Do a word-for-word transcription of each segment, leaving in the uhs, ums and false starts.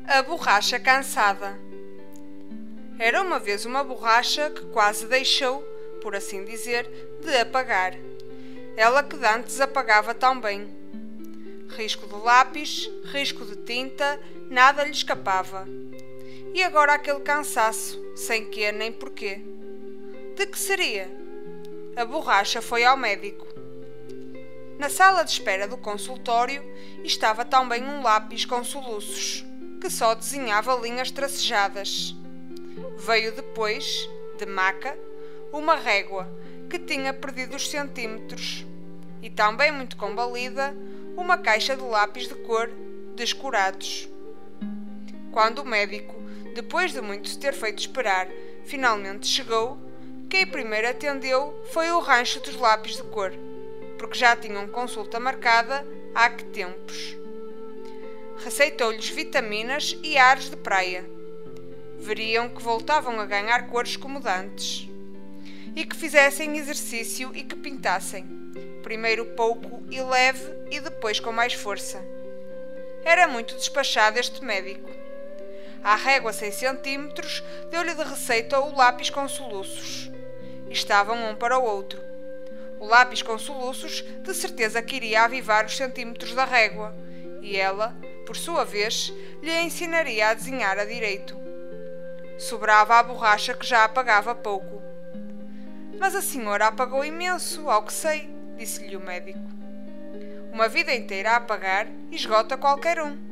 A borracha cansada. Era uma vez uma borracha que quase deixou, por assim dizer, de apagar. Ela que dantes apagava tão bem. Risco de lápis, risco de tinta, nada lhe escapava. E agora aquele cansaço, sem quê nem porquê. De que seria? A borracha foi ao médico. Na sala de espera do consultório estava também um lápis com soluços, que só desenhava linhas tracejadas. Veio depois, de maca, uma régua, que tinha perdido os centímetros, e também muito combalida, uma caixa de lápis de cor, descurados. Quando o médico, depois de muito se ter feito esperar, finalmente chegou, quem primeiro atendeu foi o rancho dos lápis de cor, porque já tinham consulta marcada há que tempos. Receitou-lhes vitaminas e ares de praia. Veriam que voltavam a ganhar cores como dantes. E que fizessem exercício e que pintassem, primeiro pouco e leve e depois com mais força. Era muito despachado este médico. À régua seis centímetros deu-lhe de receita o lápis com soluços. Estavam um para o outro. O lápis com soluços de certeza que iria avivar os centímetros da régua, e ela, por sua vez, lhe ensinaria a desenhar a direito. Sobrava a borracha que já apagava pouco. Mas a senhora apagou imenso, ao que sei, disse-lhe o médico. Uma vida inteira a apagar esgota qualquer um.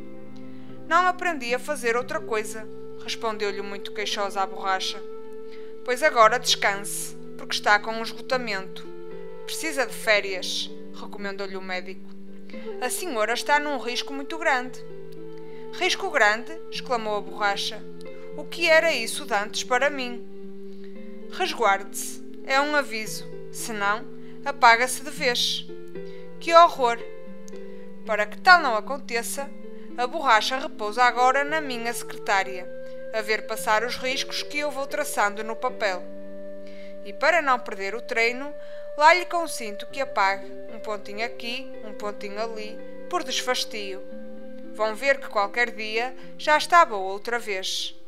Não aprendi a fazer outra coisa, respondeu-lhe muito queixosa a borracha. Pois agora descanse, porque está com um esgotamento. Precisa de férias, recomendou-lhe o médico. A senhora está num risco muito grande. Risco grande? Exclamou a borracha. O que era isso dantes para mim? Resguarde-se. É um aviso. Senão, apaga-se de vez. Que horror! Para que tal não aconteça, a borracha repousa agora na minha secretária, a ver passar os riscos que eu vou traçando no papel. E para não perder o treino, lá lhe consinto que apague um pontinho aqui, um pontinho ali, por desfastio. Vão ver que qualquer dia já está boa outra vez.